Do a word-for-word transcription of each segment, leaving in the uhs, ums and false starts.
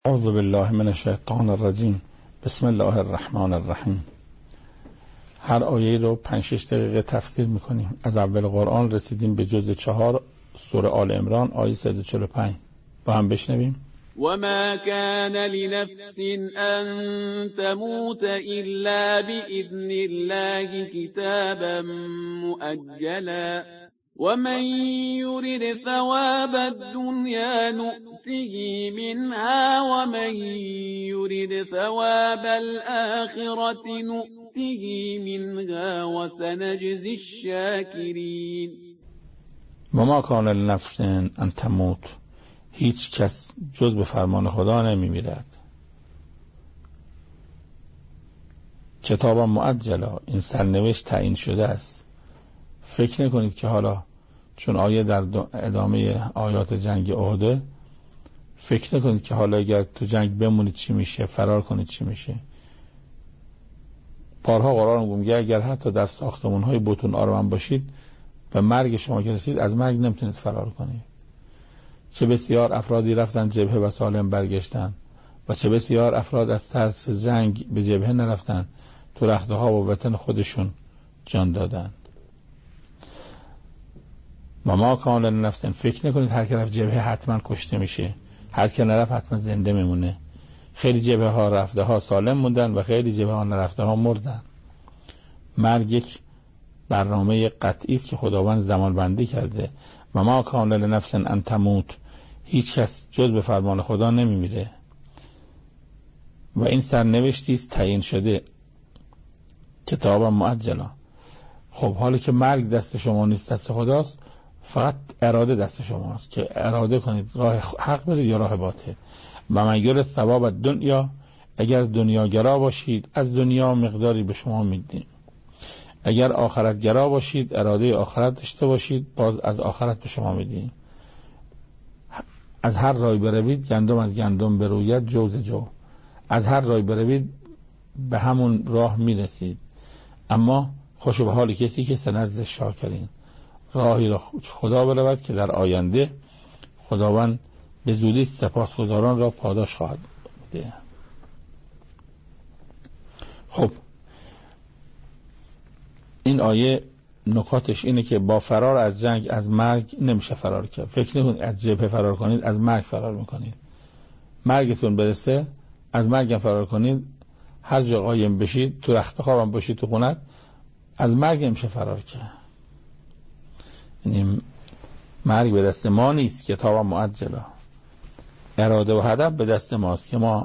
اعوذ بالله من الشیطان الرجیم. بسم الله الرحمن الرحیم. هر آیه رو پنج شش دقیقه تفسیر میکنیم. از اول قرآن رسیدیم به جزء چهار سوره آل عمران آیه صد و چهل و پنج. با هم بشنویم. وما كان لنفس أن تموت إلا بإذن الله كتابا مؤجلا ومن يرد ثواب الدنيا نؤته منها ومن يرد ثواب الآخرة نؤته منها وسنجزي الشاكرين. وما كان لنفس أن تموت، هیچ کس جز به فرمان خدا نمی میرد. کتاب مؤجلا، این سرنوشت تعیین شده است. فکر نکنید که حالا چون آیه در ادامه آیات جنگ احد، فکر نکنید که حالا اگر تو جنگ بمونید چی میشه، فرار کنید چی میشه. بارها قرآن میگه اگر حتی در ساختمان‌های بتون آرمان باشید، به مرگ شما که رسید از مرگ نمیتونید فرار کنید. چه بسیار افرادی رفتن جبهه و سالم برگشتن و چه بسیار افراد از ترس جنگ به جبهه نرفتن، تو رختها و وطن خودشون جان دادن. و ما کان لنفس، فکر نکنید هر کی رفت جبهه حتما کشته میشه، هر کی نرفت حتما زنده میمونه. خیلی جبهه ها رفته ها سالم موندن و خیلی جبهه ها نرفته ها مردن. مرگ یک برنامه قطعی است که خداوند زمان بندی کرده. و ما کان لنفس ان تموت، هیچ کس جز به فرمان خدا نمیمیره و این سرنوشتی است تعیین شده، کتاب مؤجلا. خب حالا که مرگ دست شما نیست، دست خداست، فقط اراده دست شماست که اراده کنید راه حق برید یا راه باطل. و من یرد ثواب دنیا، اگر دنیا گرا باشید از دنیا مقداری به شما میدیم، اگر آخرت گرا باشید اراده آخرت داشته باشید باز از آخرت به شما میدیم. از هر رای بروید گندم از گندم بروید جو ز جو، از هر رای بروید به همون راه میرسید. اما خوش به حال کسی که سنزد شاکرین، راهی را خدا برود که در آینده خداوند به زودی سپاسگزاران را پاداش خواهد ده. خب این آیه نکاتش اینه که با فرار از جنگ از مرگ نمیشه فرار کرد. فکر نکنید از جبهه فرار کنید از مرگ فرار میکنید. مرگتون برسه از مرگ فرار کنید، هر جا قایم بشید، تو رخت خوابم باشید، تو خونت، از مرگ نمیشه فرار کرد. یعنی مرگ به دست ما نیست، کتاب مؤجلا. اراده و هدف به دست ماست که ما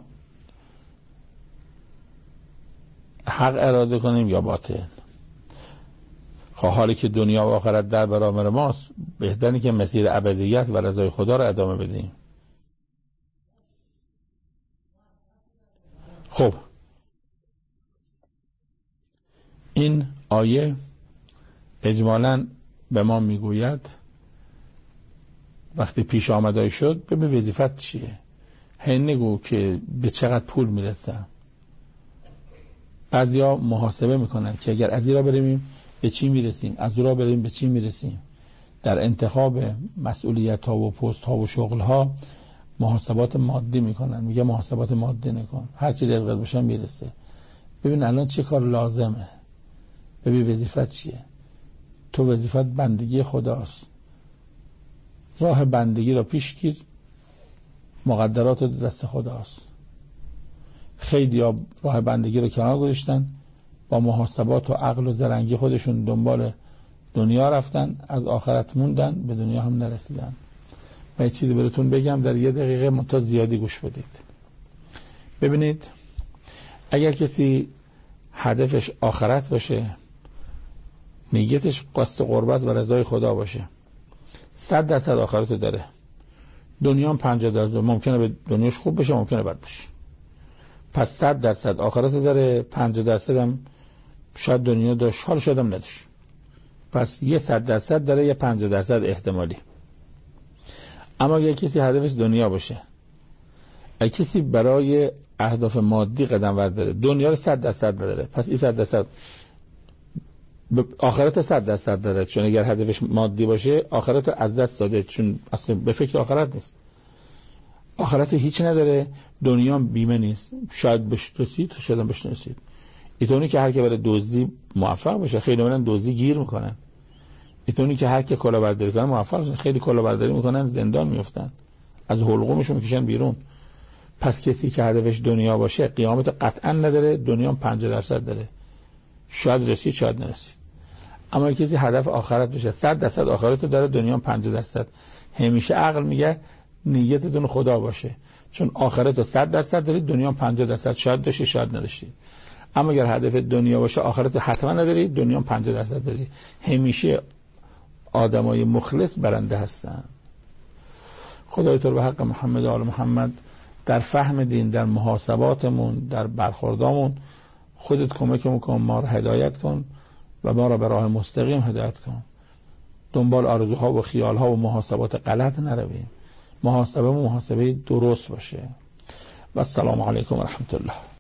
حق اراده کنیم یا باطل. خب حالی که دنیا و آخرت در برابر ماست، بهتره که مسیر ابدیت و رضای خدا را ادامه بدیم. خب این آیه اجمالاً به ما میگوید وقتی پیش آمدایی شد به وظیفت چیه. هی نگو که به چقدر پول میرسم. بعضیا محاسبه میکنن که اگر از این را بریم به چی میرسیم، از اون را بریم به چی میرسیم. در انتخاب مسئولیت ها و پست ها و شغل ها محاسبات مادی میکنن. میگه محاسبات مادی نکن، هر چی دلت بشه میرسه. ببین الان چه کار لازمه، ببین وظیفت چیه. تو وظیفت بندگی خداست، راه بندگی را پیش گیر، مقدرات دست خداست. خیلی ها راه بندگی را کنار گذاشتن، با محاسبات و عقل و زرنگی خودشون دنبال دنیا رفتن، از آخرت موندن، به دنیا هم نرسیدن. من یه چیزی براتون بگم در یه دقیقه منتها زیادی گوش بدید. ببینید اگر کسی هدفش آخرت باشه، نیتش قصد قربت و رضای خدا باشه، صد درصد آخرت داره. دنیا هم پنجاه درصد ممکنه به دنیاش خوب بشه، ممکنه بد بشه. پس صد درصد آخرت داره، پنجاه درصد هم شاید دنیا داشت، حال شاید هم نداشت. پس یه صد درصد داره، یه پنجاه درصد احتمالی. اما اگه کسی هدفش دنیا باشه، اگه کسی برای اهداف مادی قدم برداره، دنیا رو صد درصد داره، پس این صد درصد آخرت صد درصد داره. چون اگر هدفش مادی باشه آخرت از دست داده، چون اصلا به فکر آخرت نیست. آخرت هیچ نداره، دنیا بیمه نیست. شاید بشناسید، شاید هم بشناسید. اینطوری که هر کی برای دزدی موفق بشه، خیلی من دزدی گیر میکنن. اینطوری که هر کی کلاهبرداری کنه موفق بشه، خیلی کلاهبرداری میکنن زندان میافتن، از حلقومشون میکشن بیرون. پس کسی که هدفش دنیا باشه قیامت قطعا نداره، دنیا پنجاه درصد داره. شاید رسید شاید نرسید. اما کسی هدف آخرت بشه، صد درصد آخرت داره، دنیا پنجاه درصد. همیشه عقل میگه نیتتون خدا باشه، چون آخرت صد درصد دارید، دنیا پنجاه درصد. شاید داشتید شاید نداشتید. اما اگر هدف دنیا باشه آخرت حتما ندارید، دنیا پنجاه درصد دارید. همیشه آدمای مخلص برنده هستن. خدای تو رو به حق محمد و آل محمد در فهم دین، در محاسباتمون، در برخوردامون خودت کمکمون کن، ما رو هدایت کن و ما رو به راه مستقیم هدایت کن. دنبال آرزوها و خیالها و محاسبات غلط نرویم. محاسبه محاسبه درست باشه. و السلام علیکم و رحمت الله.